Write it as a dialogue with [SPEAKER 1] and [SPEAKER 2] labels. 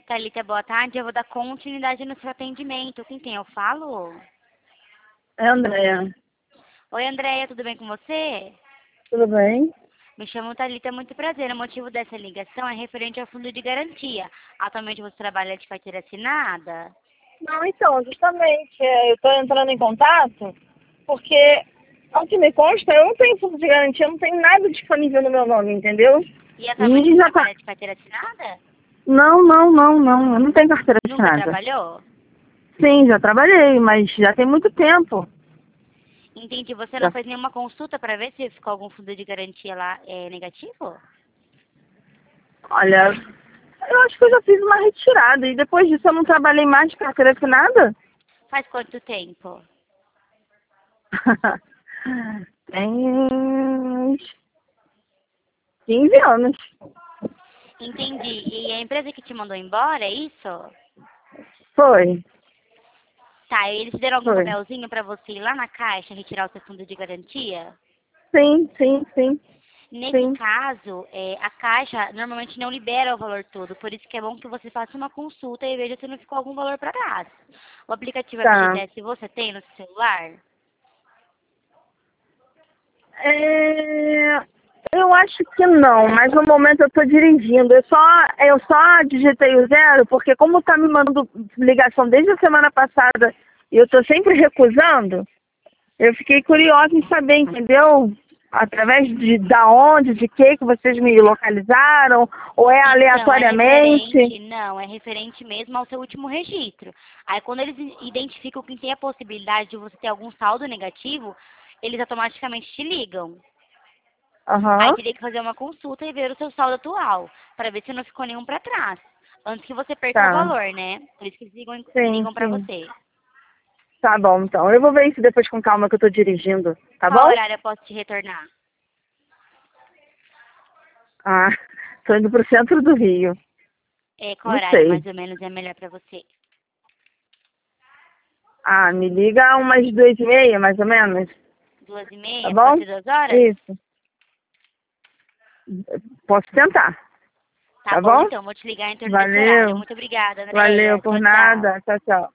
[SPEAKER 1] Thalita, boa tarde. Eu vou dar continuidade no seu atendimento. Com quem eu falo?
[SPEAKER 2] É, Andréia.
[SPEAKER 1] Oi, Andréia, tudo bem com você?
[SPEAKER 2] Tudo bem?
[SPEAKER 1] Me chamo Thalita, muito prazer. O motivo dessa ligação é referente ao fundo de garantia. Atualmente você trabalha de carteira assinada?
[SPEAKER 2] Não, então, justamente, eu estou entrando em contato porque, ao que me consta, eu não tenho fundo de garantia, eu não tenho nada disponível no meu nome, entendeu?
[SPEAKER 1] E atualmente
[SPEAKER 2] E
[SPEAKER 1] você
[SPEAKER 2] já tá...
[SPEAKER 1] trabalha de carteira assinada?
[SPEAKER 2] Não, eu não tenho carteira
[SPEAKER 1] Nunca
[SPEAKER 2] assinada.
[SPEAKER 1] trabalhou?
[SPEAKER 2] Sim, já trabalhei, mas já tem muito tempo.
[SPEAKER 1] Entendi. Você não
[SPEAKER 2] Já...
[SPEAKER 1] fez nenhuma consulta para ver se ficou algum fundo de garantia lá negativo?
[SPEAKER 2] Olha, eu acho que eu já fiz uma retirada e depois disso eu não trabalhei mais de carteira assinada.
[SPEAKER 1] Faz quanto tempo?
[SPEAKER 2] Tem uns 15 anos.
[SPEAKER 1] Entendi. E a empresa que te mandou embora, é isso?
[SPEAKER 2] Foi,
[SPEAKER 1] Tá, eles deram algum
[SPEAKER 2] foi.
[SPEAKER 1] papelzinho pra você ir lá na caixa retirar o seu fundo de garantia?
[SPEAKER 2] Sim.
[SPEAKER 1] Nesse
[SPEAKER 2] Sim.
[SPEAKER 1] caso, a caixa normalmente não libera o valor todo, por isso que é bom que você faça uma consulta e veja se não ficou algum valor para trás. O aplicativo
[SPEAKER 2] Tá.
[SPEAKER 1] FGTS você tem no seu celular?
[SPEAKER 2] Eu acho que não, mas no momento eu estou dirigindo. Eu só digitei o zero porque como tá me mandando ligação desde a semana passada e eu estou sempre recusando, eu fiquei curiosa em saber, entendeu? Através de da onde, de que vocês me localizaram, ou é
[SPEAKER 1] Então, é
[SPEAKER 2] aleatoriamente?
[SPEAKER 1] referente, não, é referente mesmo ao seu último registro. Aí, quando eles identificam que tem a possibilidade de você ter algum saldo negativo, eles automaticamente te ligam. Aí
[SPEAKER 2] Aham,
[SPEAKER 1] teria que fazer uma consulta e ver o seu saldo atual, para ver se não ficou nenhum para trás, antes que você perca o
[SPEAKER 2] tá.
[SPEAKER 1] valor, né? Por isso que eles
[SPEAKER 2] Sim,
[SPEAKER 1] ligam para
[SPEAKER 2] sim.
[SPEAKER 1] você.
[SPEAKER 2] Tá bom, então. Eu vou ver isso depois com calma que eu estou dirigindo, tá
[SPEAKER 1] Qual
[SPEAKER 2] bom?
[SPEAKER 1] horário eu posso te retornar?
[SPEAKER 2] Ah, tô indo pro centro do Rio.
[SPEAKER 1] Qual
[SPEAKER 2] Não
[SPEAKER 1] horário
[SPEAKER 2] sei.
[SPEAKER 1] mais ou menos é melhor para você?
[SPEAKER 2] Ah, me liga umas 2h30, mais ou menos. Tá
[SPEAKER 1] 2h30? Pode
[SPEAKER 2] bom?
[SPEAKER 1] ser 2 horas?
[SPEAKER 2] Isso. Posso tentar.
[SPEAKER 1] Tá
[SPEAKER 2] Tá
[SPEAKER 1] bom,
[SPEAKER 2] bom?
[SPEAKER 1] então, vou te ligar em torno desse horário.
[SPEAKER 2] Valeu.
[SPEAKER 1] Muito obrigada,
[SPEAKER 2] Valeu
[SPEAKER 1] Andréia.
[SPEAKER 2] por
[SPEAKER 1] Tchau, tchau.
[SPEAKER 2] nada. Tchau, tchau.